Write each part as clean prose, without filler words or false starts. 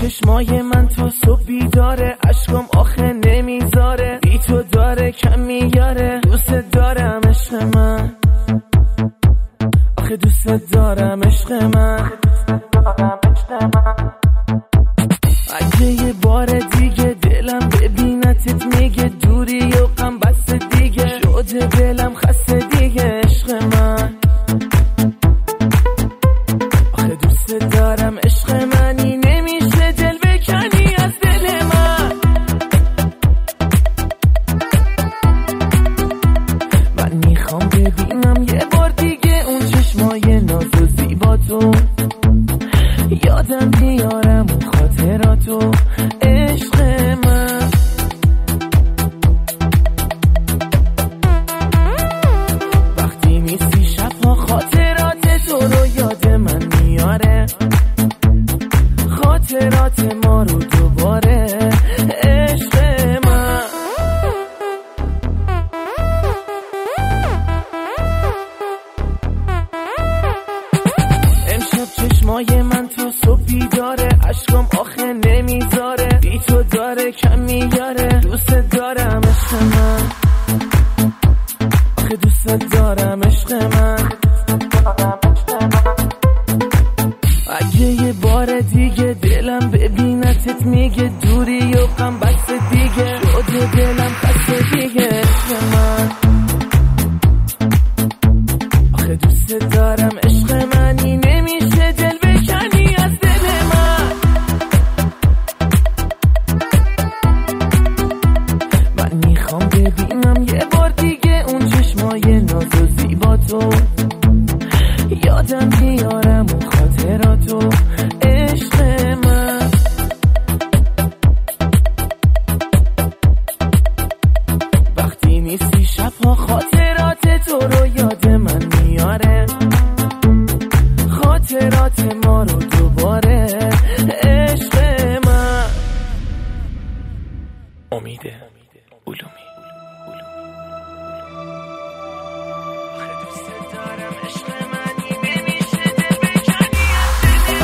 چشمای من تو صبح بیداره، عشقم آخه نمیذاره، بی تو داره کم میاره. دوست دارم عشق من، آخه دوست دارم عشق من. اگه یه بار دیگه دلم ببینتت میگه دوری و غم بس دیگه، شده دلم خسته دیگه عشق من. آخه دوست دارم عشق منی، نمیشه دل بکنی از دل من. من میخوام ببینم یه بار دیگه اون چشمای ناز و زیبا تو، یادم بیارم اون خاطراتو عشق من. وقتی نیستی شبها خاطرات تو رو یاد من میاره، خاطرات ما رو دوباره عشق من. امشب چشمای من تو صبح بیداره، عشقم آخه نمیذاره، بی تو داره کم میاره. دوست دارم عشق من، آخه دوست دارم عشق من. اگه یه بار دیگه دلم ببینتت میگه دوری و غم بس دیگه، شده دلم خسته دیگه عشق من. آخه دوست دارم عشق منی، نمیشه دل بکنی از دل من. من میخوام ببینم یه بار دیگه اون چشمای ناز و زیبا تو، یادم بیارم اون خاطراتو عشق من. وقتی نیستی شبها خاطرات تو رو یاد من میاره، خاطرات ما رو دوباره عشق من. امید علومی. دوست دارم عشق منی، نمیشه دل بکنی از دل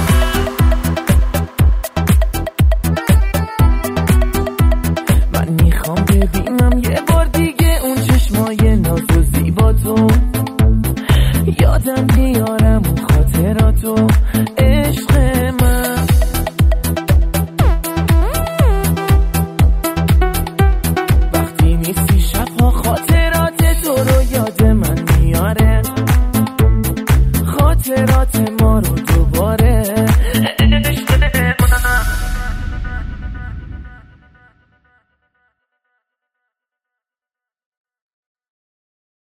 من. من میخوام ببینم یه بار دیگه اون چشمای ناز و زیبا تو، یادم بیارم اون خاطراتو عشق من. وقتی نیستی شبها خاطرات تو رو یاد من میاره، خاطرات